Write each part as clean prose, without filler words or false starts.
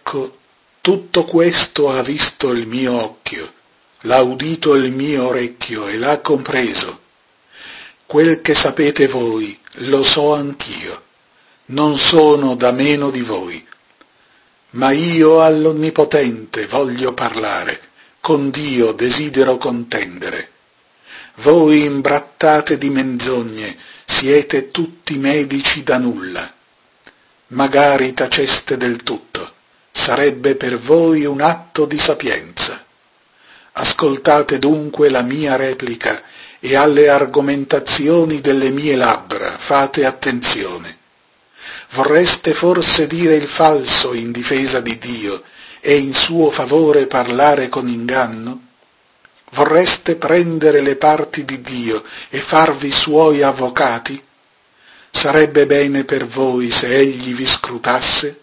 Ecco, tutto questo ha visto il mio occhio, l'ha udito il mio orecchio e l'ha compreso. Quel che sapete voi, lo so anch'io, non sono da meno di voi. Ma io all'Onnipotente voglio parlare, con Dio desidero contendere. Voi imbrattate di menzogne, siete tutti medici da nulla. Magari taceste del tutto, sarebbe per voi un atto di sapienza. Ascoltate dunque la mia replica e alle argomentazioni delle mie labbra fate attenzione. Vorreste forse dire il falso in difesa di Dio e in suo favore parlare con inganno? Vorreste prendere le parti di Dio e farvi suoi avvocati? Sarebbe bene per voi se egli vi scrutasse?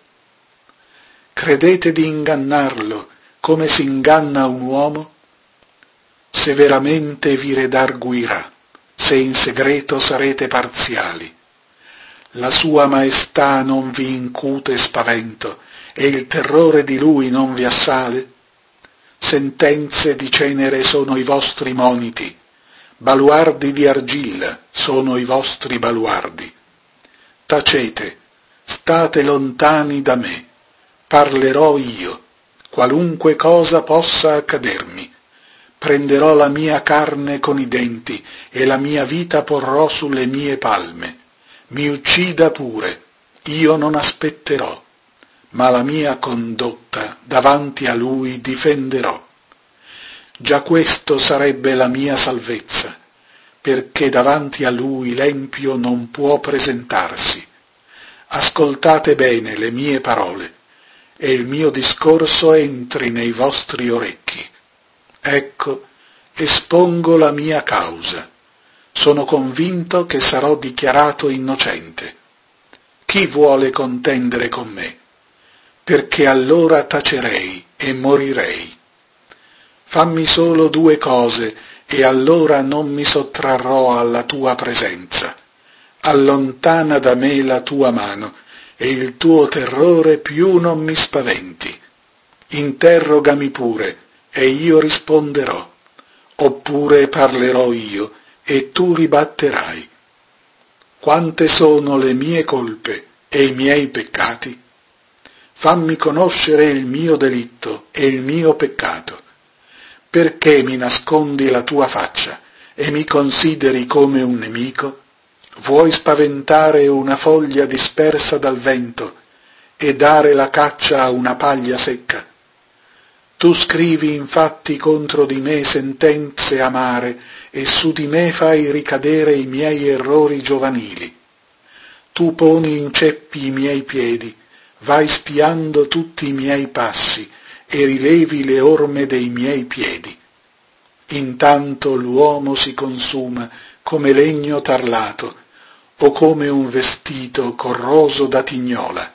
Credete di ingannarlo come si inganna un uomo? Se veramente vi redarguirà, se in segreto sarete parziali. La sua maestà non vi incute spavento e il terrore di lui non vi assale? Sentenze di cenere sono i vostri moniti, baluardi di argilla sono i vostri baluardi. Tacete, state lontani da me, parlerò io, qualunque cosa possa accadermi. Prenderò la mia carne con i denti e la mia vita porrò sulle mie palme. Mi uccida pure, io non aspetterò, ma la mia condotta davanti a lui difenderò. Già questo sarebbe la mia salvezza, perché davanti a lui l'empio non può presentarsi. Ascoltate bene le mie parole, e il mio discorso entri nei vostri orecchi. Ecco, espongo la mia causa. Sono convinto che sarò dichiarato innocente. Chi vuole contendere con me? Perché allora tacerei e morirei. Fammi solo due cose e allora non mi sottrarrò alla tua presenza. Allontana da me la tua mano e il tuo terrore più non mi spaventi. Interrogami pure e io risponderò, oppure parlerò io e tu ribatterai. Quante sono le mie colpe e i miei peccati? Fammi conoscere il mio delitto e il mio peccato. Perché mi nascondi la tua faccia e mi consideri come un nemico? Vuoi spaventare una foglia dispersa dal vento e dare la caccia a una paglia secca? Tu scrivi infatti contro di me sentenze amare e su di me fai ricadere i miei errori giovanili. Tu poni in ceppi i miei piedi, vai spiando tutti i miei passi e rilevi le orme dei miei piedi. Intanto l'uomo si consuma come legno tarlato o come un vestito corroso da tignola.